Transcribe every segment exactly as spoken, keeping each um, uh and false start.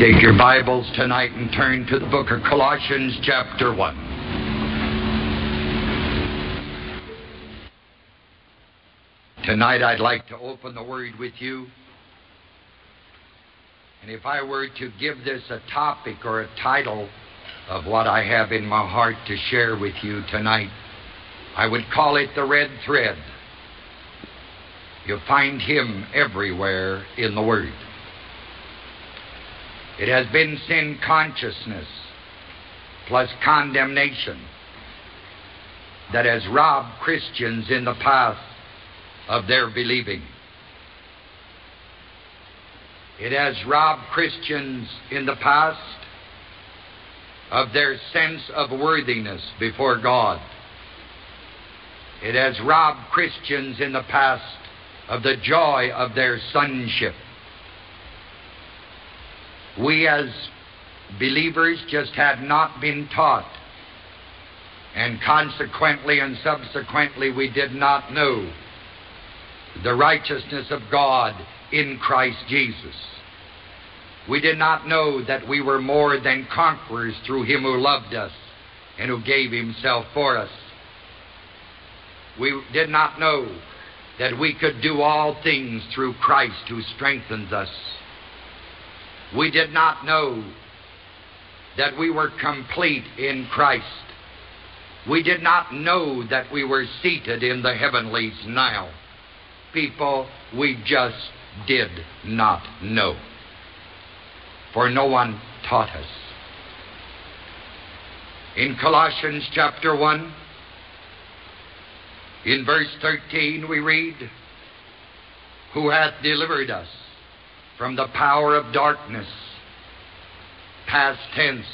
Take your Bibles tonight and turn to the book of Colossians chapter one. Tonight I'd like to open the Word with you. And if I were to give this a topic or a title of what I have in my heart to share with you tonight, I would call it the red thread. You'll find Him everywhere in the Word. It has been sin consciousness plus condemnation that has robbed Christians in the past of their believing. It has robbed Christians in the past of their sense of worthiness before God. It has robbed Christians in the past of the joy of their sonship. We as believers just had not been taught, and consequently and subsequently we did not know the righteousness of God in Christ Jesus. We did not know that we were more than conquerors through Him who loved us and who gave Himself for us. We did not know that we could do all things through Christ who strengthens us. We did not know that we were complete in Christ. We did not know that we were seated in the heavenlies now. People, we just did not know. For no one taught us. In Colossians chapter one, in verse thirteen, we read, "Who hath delivered us from the power of darkness," past tense.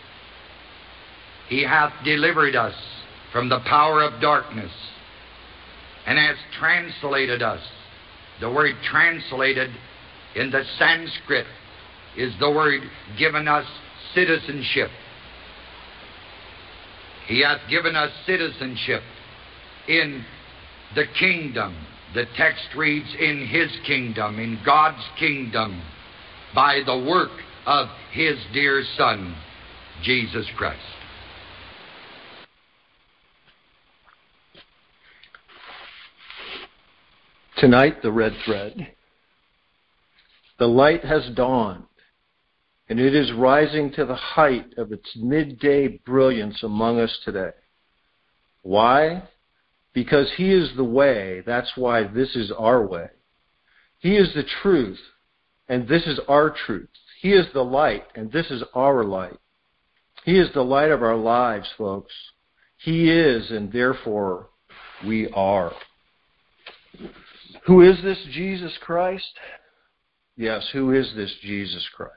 He hath delivered us from the power of darkness and has translated us. The word translated in the Sanskrit is the word given us citizenship. He hath given us citizenship in the kingdom. The text reads, in His kingdom, in God's kingdom, by the work of His dear Son, Jesus Christ. Tonight, the red thread. The light has dawned, and it is rising to the height of its midday brilliance among us today. Why? Because He is the way, that's why this is our way. He is the truth, and this is our truth. He is the light, and this is our light. He is the light of our lives, folks. He is, and therefore we are. Who is this Jesus Christ? Yes, who is this Jesus Christ?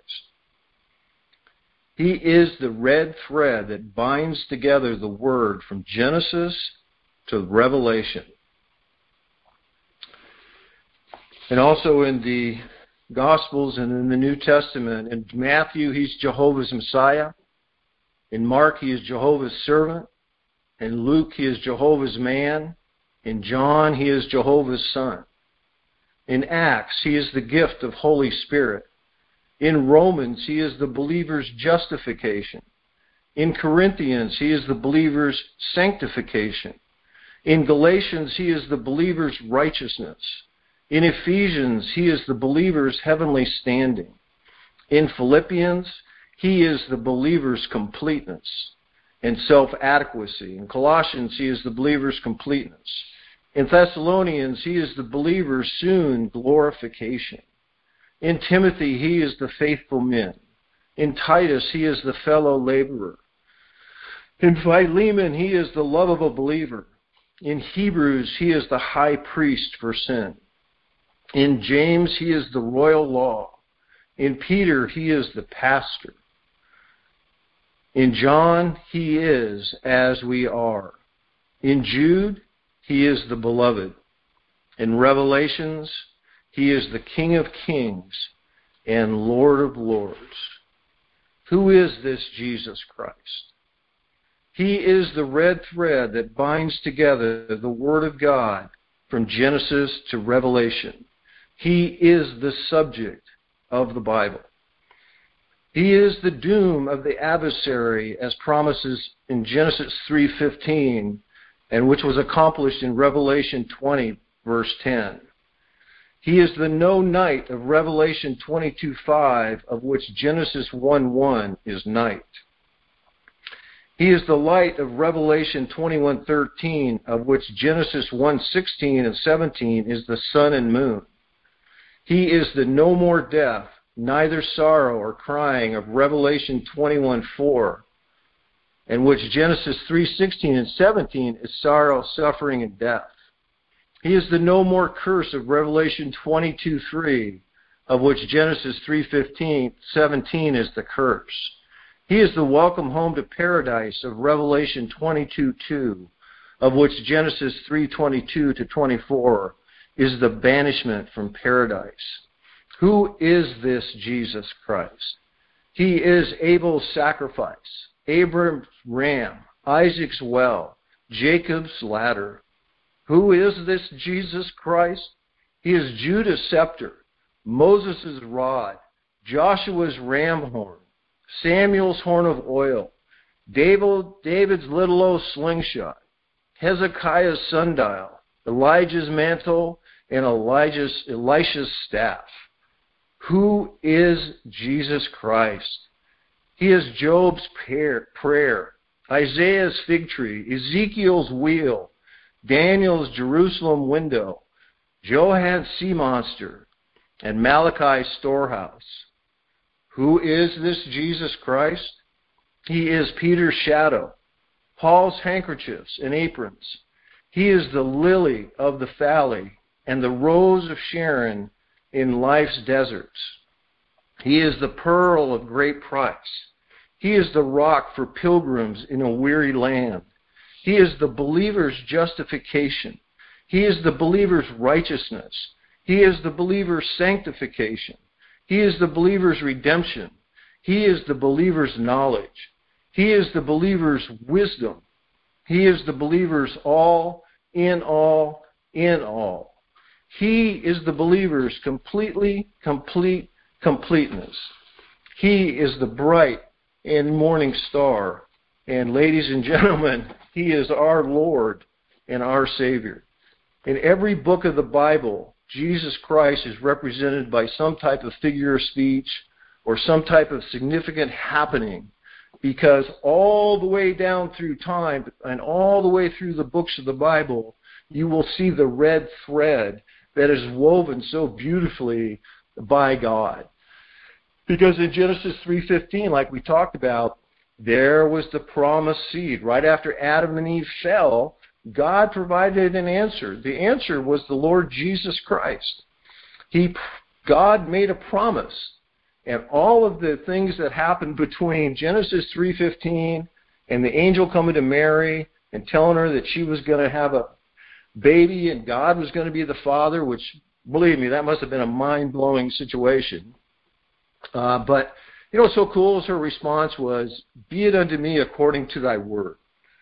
He is the red thread that binds together the Word from Genesis to Revelation. And also in the Gospels and in the New Testament. In Matthew, He's Jehovah's Messiah. In Mark, He is Jehovah's servant. In Luke, He is Jehovah's man. In John, He is Jehovah's Son. In Acts, He is the gift of Holy Spirit. In Romans, He is the believer's justification. In Corinthians, He is the believer's sanctification. In Galatians, He is the believer's righteousness. In Ephesians, He is the believer's heavenly standing. In Philippians, He is the believer's completeness and self-adequacy. In Colossians, He is the believer's completeness. In Thessalonians, He is the believer's soon glorification. In Timothy, He is the faithful man. In Titus, He is the fellow laborer. In Philemon, He is the love of a believer. In Hebrews, He is the high priest for sin. In James, He is the royal law. In Peter, He is the pastor. In John, He is as we are. In Jude, He is the beloved. In Revelations, He is the King of kings and Lord of lords. Who is this Jesus Christ? He is the red thread that binds together the Word of God from Genesis to Revelation. He is the subject of the Bible. He is the doom of the adversary, as promises in Genesis three fifteen, and which was accomplished in Revelation twenty, verse ten. He is the no night of Revelation twenty-two five, of which Genesis one one is night. He is the light of Revelation twenty-one thirteen, of which Genesis one sixteen and seventeen is the sun and moon. He is the no more death, neither sorrow or crying of Revelation twenty-one four, in which Genesis three sixteen and seventeen is sorrow, suffering, and death. He is the no more curse of Revelation twenty-two three, of which Genesis three fifteen, seventeen is the curse. He is the welcome home to paradise of Revelation twenty-two two, of which Genesis three twenty-two to twenty-four is the banishment from paradise. Who is this Jesus Christ? He is Abel's sacrifice, Abraham's ram, Isaac's well, Jacob's ladder. Who is this Jesus Christ? He is Judah's scepter, Moses' rod, Joshua's ram horn, Samuel's horn of oil, David, David's little old slingshot, Hezekiah's sundial, Elijah's mantle, and Elijah's, Elisha's staff. Who is Jesus Christ? He is Job's prayer, Isaiah's fig tree, Ezekiel's wheel, Daniel's Jerusalem window, Johan's sea monster, and Malachi's storehouse. Who is this Jesus Christ? He is Peter's shadow, Paul's handkerchiefs and aprons. He is the lily of the valley and the rose of Sharon in life's deserts. He is the pearl of great price. He is the rock for pilgrims in a weary land. He is the believer's justification. He is the believer's righteousness. He is the believer's sanctification. He is the believer's redemption. He is the believer's knowledge. He is the believer's wisdom. He is the believer's all, in all, in all. He is the believer's completely, complete completeness. He is the bright and morning star. And ladies and gentlemen, He is our Lord and our Savior. In every book of the Bible, Jesus Christ is represented by some type of figure of speech or some type of significant happening, because all the way down through time and all the way through the books of the Bible, you will see the red thread that is woven so beautifully by God. Because in Genesis three fifteen, like we talked about, there was the promised seed. Right after Adam and Eve fell, God provided an answer. The answer was the Lord Jesus Christ. He, God made a promise. And all of the things that happened between Genesis three fifteen and the angel coming to Mary and telling her that she was going to have a baby and God was going to be the father, which, believe me, that must have been a mind-blowing situation. Uh, but, you know what's so cool is her response was, "Be it unto me according to thy word."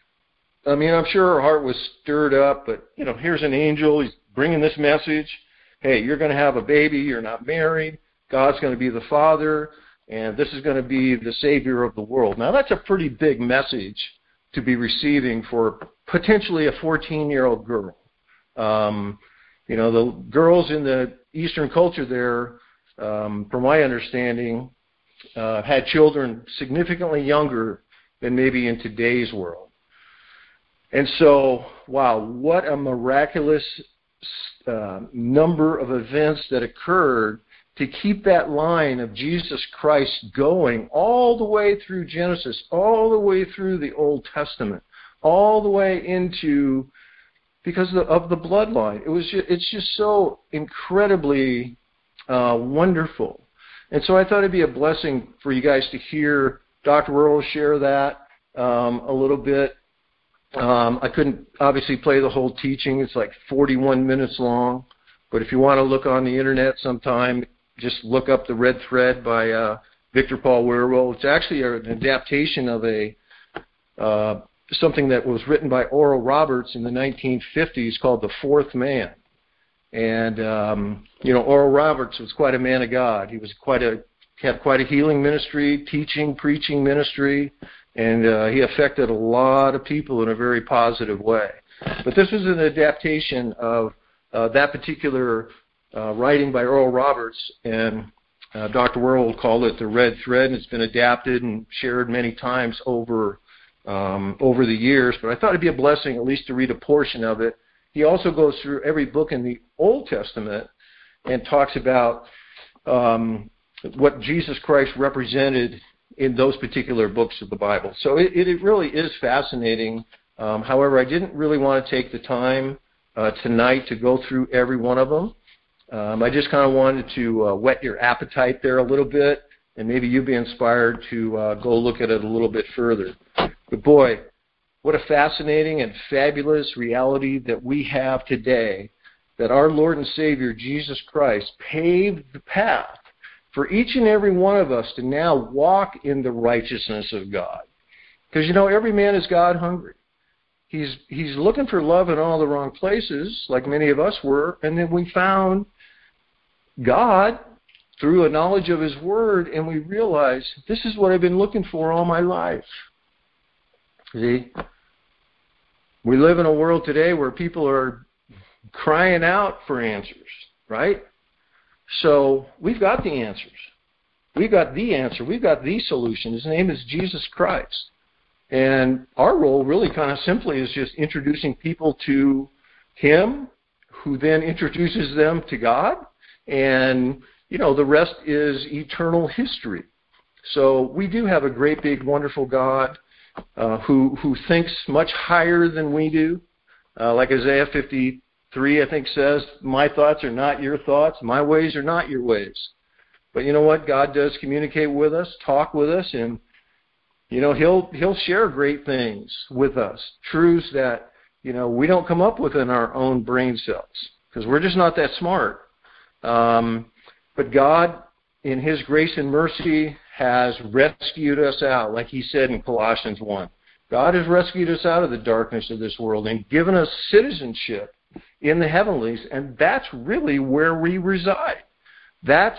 I mean, I'm sure her heart was stirred up, but, you know, here's an angel. He's bringing this message. Hey, you're going to have a baby. You're not married. God's going to be the father, and this is going to be the Savior of the world. Now, that's a pretty big message to be receiving for potentially a fourteen-year-old girl. Um, you know, the girls in the Eastern culture there, um, from my understanding, uh, had children significantly younger than maybe in today's world. And so, wow, what a miraculous uh, number of events that occurred to keep that line of Jesus Christ going all the way through Genesis, all the way through the Old Testament, all the way into, because of the, of the bloodline. It was just, it's just so incredibly uh, wonderful. And so I thought it'd be a blessing for you guys to hear Doctor Earl share that um, a little bit. Um, I couldn't obviously play the whole teaching. It's like forty-one minutes long. But if you want to look on the internet sometime, just look up The Red Thread by uh, Victor Paul Wierwille. It's actually an adaptation of a uh, something that was written by Oral Roberts in the nineteen fifties called The Fourth Man. And, um, you know, Oral Roberts was quite a man of God. He was quite a had quite a healing ministry, teaching, preaching ministry, and uh, he affected a lot of people in a very positive way. But this was an adaptation of uh, that particular uh, writing by Oral Roberts, and uh, Doctor Worrell called it the Red Thread, and it's been adapted and shared many times over um, over the years. But I thought it'd be a blessing at least to read a portion of it. He also goes through every book in the Old Testament and talks about um, what Jesus Christ represented in those particular books of the Bible. So it, it really is fascinating. Um, however, I didn't really want to take the time uh, tonight to go through every one of them. Um, I just kind of wanted to uh, whet your appetite there a little bit, and maybe you'd be inspired to uh, go look at it a little bit further. But boy, what a fascinating and fabulous reality that we have today, that our Lord and Savior, Jesus Christ, paved the path for each and every one of us to now walk in the righteousness of God. Because, you know, every man is God hungry. He's, he's looking for love in all the wrong places, like many of us were, and then we found God through a knowledge of His Word, and we realized, this is what I've been looking for all my life. See? We live in a world today where people are crying out for answers, right? So we've got the answers. We've got the answer. We've got the solution. His name is Jesus Christ. And our role really kind of simply is just introducing people to Him, who then introduces them to God. And, you know, the rest is eternal history. So we do have a great, big, wonderful God uh, who, who thinks much higher than we do. Uh, like Isaiah fifty-three, I think, says, my thoughts are not your thoughts, my ways are not your ways. But you know what? God does communicate with us, talk with us, and you know, he'll he'll share great things with us, truths that, you know, we don't come up with in our own brain cells, because we're just not that smart. Um, but God, in His grace and mercy, has rescued us out, like He said in Colossians one. God has rescued us out of the darkness of this world and given us citizenship in the heavenlies, and that's really where we reside. That's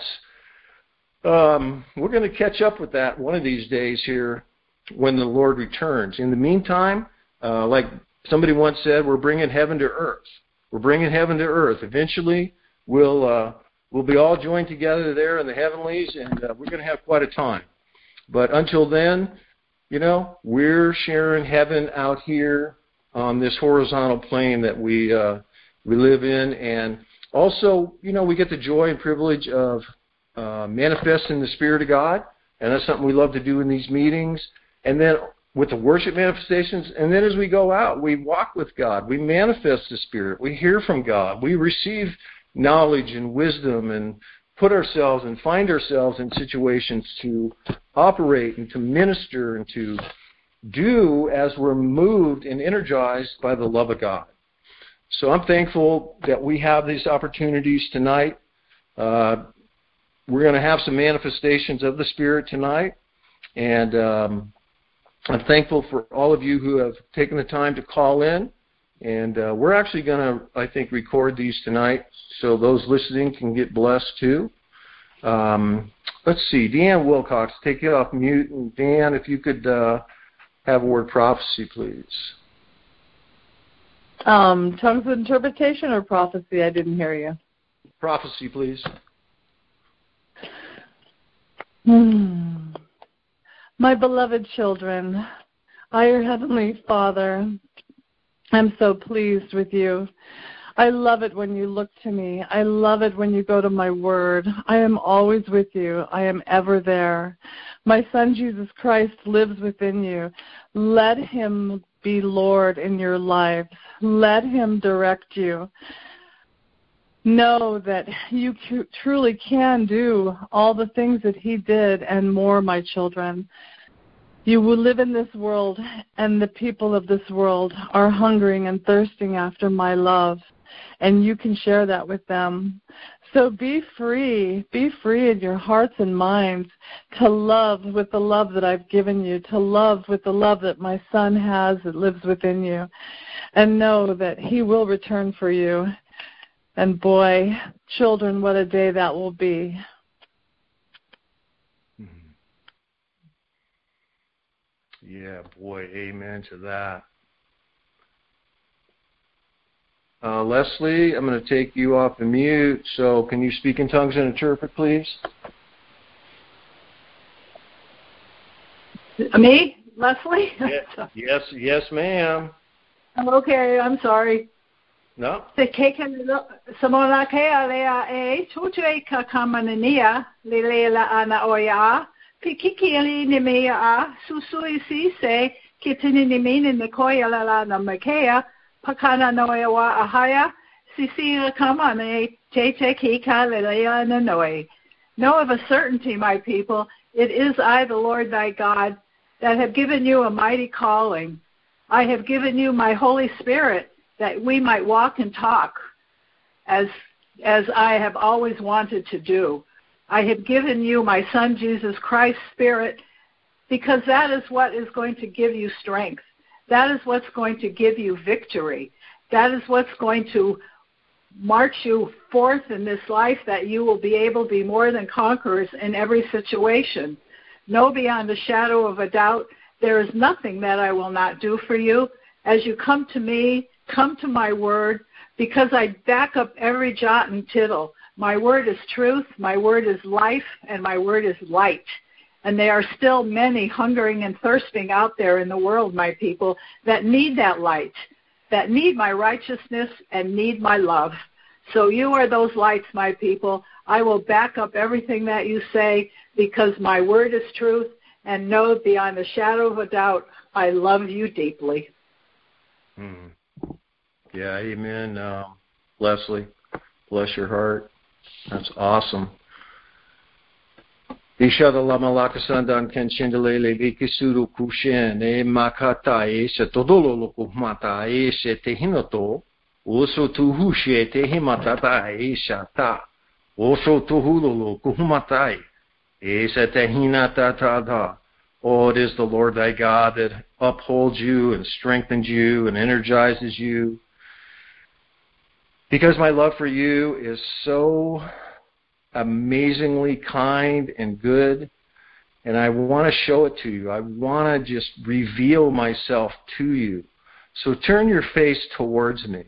um, we're going to catch up with that one of these days here when the Lord returns. In the meantime, uh, like somebody once said, we're bringing heaven to earth. We're bringing heaven to earth. Eventually, we'll uh, we'll be all joined together there in the heavenlies, and uh, we're going to have quite a time. But until then, you know, we're sharing heaven out here on this horizontal plane that we uh, we live in, and also, you know, we get the joy and privilege of uh, manifesting the Spirit of God, and that's something we love to do in these meetings. And then with the worship manifestations, and then as we go out, we walk with God, we manifest the Spirit, we hear from God, we receive knowledge and wisdom and put ourselves and find ourselves in situations to operate and to minister and to do as we're moved and energized by the love of God. So I'm thankful that we have these opportunities tonight. Uh, we're going to have some manifestations of the Spirit tonight, and um, I'm thankful for all of you who have taken the time to call in, and uh, we're actually going to, I think, record these tonight so those listening can get blessed too. Um, let's see, Deanne Wilcox, take it off mute. And Dan, if you could uh, have a word prophecy, please. Um, tongues of interpretation or prophecy? I didn't hear you. Prophecy, please. Hmm. My beloved children, I, your Heavenly Father, I'm so pleased with you. I love it when you look to me. I love it when you go to my word. I am always with you. I am ever there. My Son, Jesus Christ, lives within you. Let Him be Lord in your lives. Let Him direct you. Know that you truly can do all the things that He did and more, my children. You will live in this world, and the people of this world are hungering and thirsting after my love, and you can share that with them. So be free. Be free in your hearts and minds to love with the love that I've given you, to love with the love that my Son has that lives within you, and know that He will return for you. And boy, children, what a day that will be. Yeah, boy, amen to that. Uh, Leslie, I'm going to take you off the mute, so can you speak in tongues and interpret, please? Me? Leslie? Yes, yes, yes, ma'am. Okay, I'm sorry. No. Se keken samona kea lea e tutu e ka kamanania le lela ana oya pikiki ali ni mea a susui si se kitini ni mini ni koya la la na makea pakana noya wa ahaya sisi kamane te te ki ka le lea na noi. Know of a certainty, my people, it is I, the Lord thy God, that have given you a mighty calling. I have given you my Holy Spirit, that we might walk and talk as as I have always wanted to do. I have given you my Son, Jesus Christ's Spirit, because that is what is going to give you strength. That is what's going to give you victory. That is what's going to march you forth in this life, that you will be able to be more than conquerors in every situation. Know beyond a shadow of a doubt, there is nothing that I will not do for you. As you come to me, come to my word, because I back up every jot and tittle. My word is truth, my word is life, and my word is light. And there are still many hungering and thirsting out there in the world, my people, that need that light, that need my righteousness and need my love. So you are those lights, my people. I will back up everything that you say, because my word is truth, and know beyond a shadow of a doubt, I love you deeply. Hmm. Yeah, amen, um, Leslie. Bless your heart. That's awesome. Ishada lama lakasandan kenshindelele vikisuru kushen e makata e se todolo lokumata e se tehinoto oso tuhushe tehimatata e shata oso tuhulolo kuhumatai e se tehinata tada. Oh, it is the Lord thy God that upholds you and strengthens you and energizes you. Because my love for you is so amazingly kind and good, and I want to show it to you. I want to just reveal myself to you. So turn your face towards me.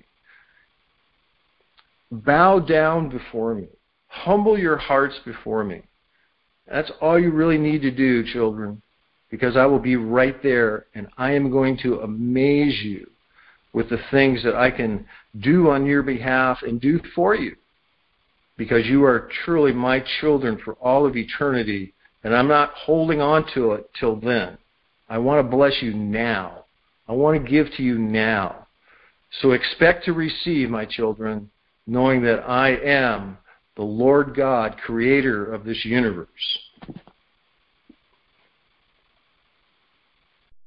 Bow down before me. Humble your hearts before me. That's all you really need to do, children, because I will be right there, and I am going to amaze you with the things that I can do on your behalf and do for you, because you are truly my children for all of eternity, and I'm not holding on to it till then. I want to bless you now. I want to give to you now. So expect to receive, my children, knowing that I am the Lord God, creator of this universe.